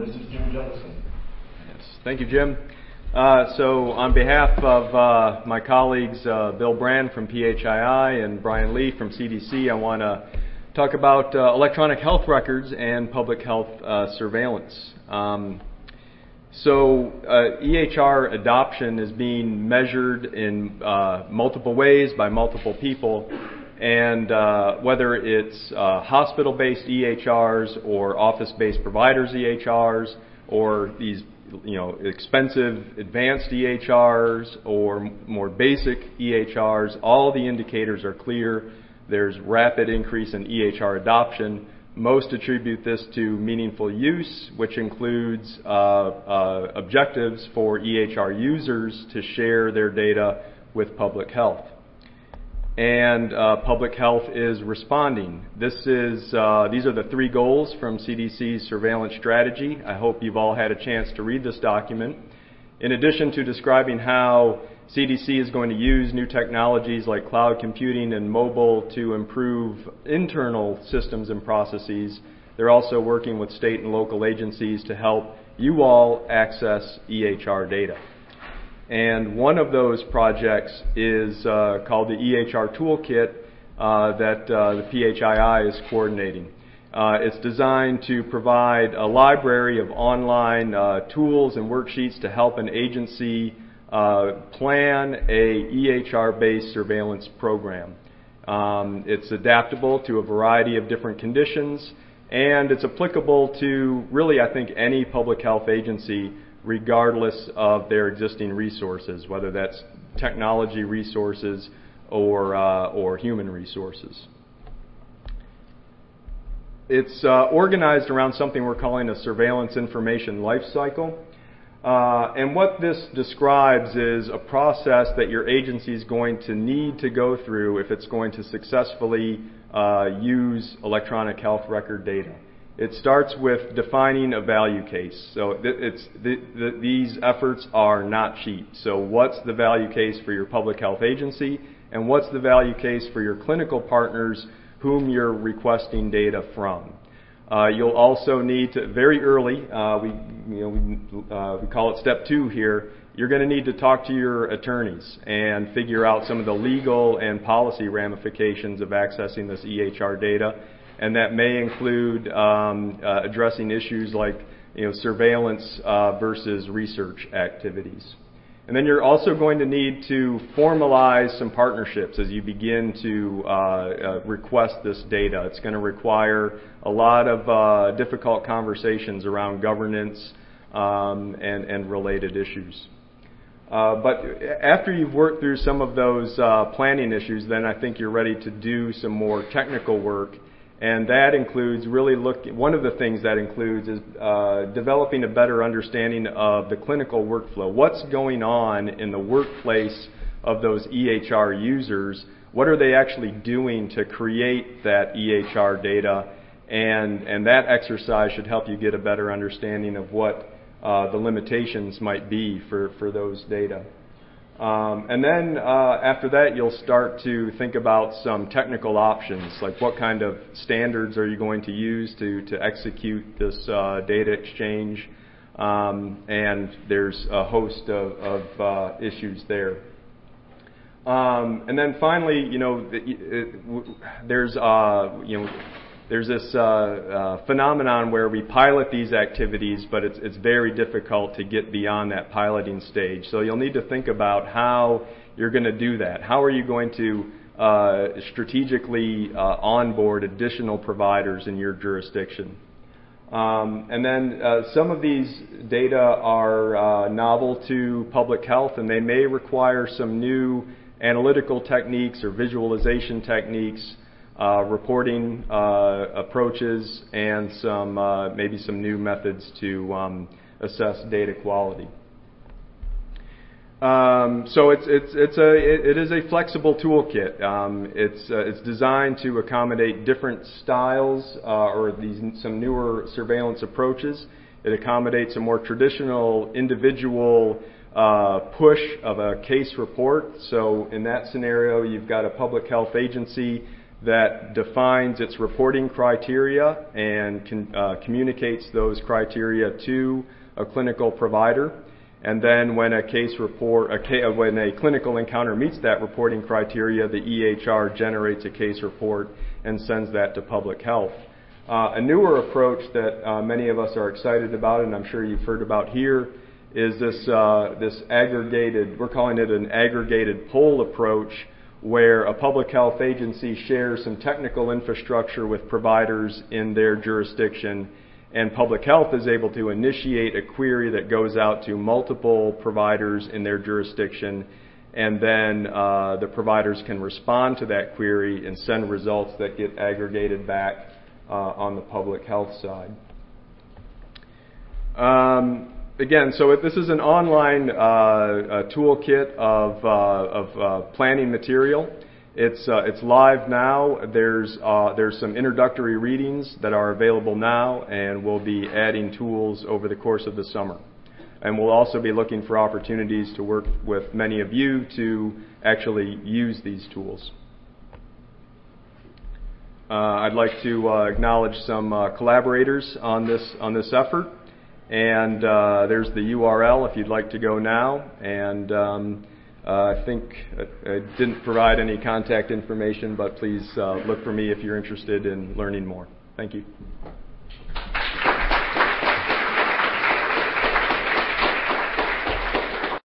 This is Jim Jellison. Yes. Thank you, Jim. So on behalf of my colleagues Bill Brand from PHII and Brian Lee from CDC, I want to talk about electronic health records and public health surveillance. EHR adoption is being measured in multiple ways by multiple people, and whether it's hospital-based EHRs or office-based providers EHRs or these expensive advanced EHRs or more basic EHRs, all the indicators are clear. There's rapid increase in EHR adoption. Most attribute this to meaningful use, which includes objectives for EHR users to share their data with public health. And public health is responding. These are the 3 goals from CDC's surveillance strategy. I hope you've all had a chance to read this document. In addition to describing how CDC is going to use new technologies like cloud computing and mobile to improve internal systems and processes, they're also working with state and local agencies to help you all access EHR data. And one of those projects is called the EHR Toolkit that the PHII is coordinating. It's designed to provide a library of online tools and worksheets to help an agency plan a EHR-based surveillance program. It's adaptable to a variety of different conditions, and it's applicable to really, I think, any public health agency regardless of their existing resources, whether that's technology resources or human resources. It's organized around something we're calling a surveillance information lifecycle. And what this describes is a process that your agency is going to need to go through if it's going to successfully use electronic health record data. It starts with defining a value case. So these efforts are not cheap. So what's the value case for your public health agency, and what's the value case for your clinical partners whom you're requesting data from? You'll also need to, very early, we call it step 2 here, you're going to need to talk to your attorneys and figure out some of the legal and policy ramifications of accessing this EHR data. And that may include addressing issues like surveillance versus research activities. And then you're also going to need to formalize some partnerships as you begin to request this data. It's going to require a lot of difficult conversations around governance and related issues. But after you've worked through some of those planning issues, then I think you're ready to do some more technical work. And that includes one of the things that includes is developing a better understanding of the clinical workflow. What's going on in the workplace of those EHR users? What are they actually doing to create that EHR data? And that exercise should help you get a better understanding of what the limitations might be for those data. And then after that, you'll start to think about some technical options, like what kind of standards are you going to use to execute this data exchange, and there's a host of issues there. And then finally, there's this phenomenon where we pilot these activities, but it's very difficult to get beyond that piloting stage. So you'll need to think about how you're going to do that. How are you going to strategically onboard additional providers in your jurisdiction? And then some of these data are novel to public health, and they may require some new analytical techniques or visualization techniques, reporting approaches, and maybe some new methods to assess data quality. So it is a flexible toolkit. It's designed to accommodate different styles or some newer surveillance approaches. It accommodates a more traditional individual push of a case report. So in that scenario, you've got a public health agency that defines its reporting criteria and communicates those criteria to a clinical provider. And then when a when a clinical encounter meets that reporting criteria, the EHR generates a case report and sends that to public health. A newer approach that many of us are excited about, and I'm sure you've heard about here, is this aggregated, we're calling it an aggregated pull approach, where a public health agency shares some technical infrastructure with providers in their jurisdiction, and public health is able to initiate a query that goes out to multiple providers in their jurisdiction, and then the providers can respond to that query and send results that get aggregated back on the public health side. Again, so this is an online toolkit of planning material. It's live now. There's some introductory readings that are available now, and we'll be adding tools over the course of the summer. And we'll also be looking for opportunities to work with many of you to actually use these tools. I'd like to acknowledge some collaborators on this effort. And there's the URL if you'd like to go now. And I think I didn't provide any contact information, but please look for me if you're interested in learning more. Thank you.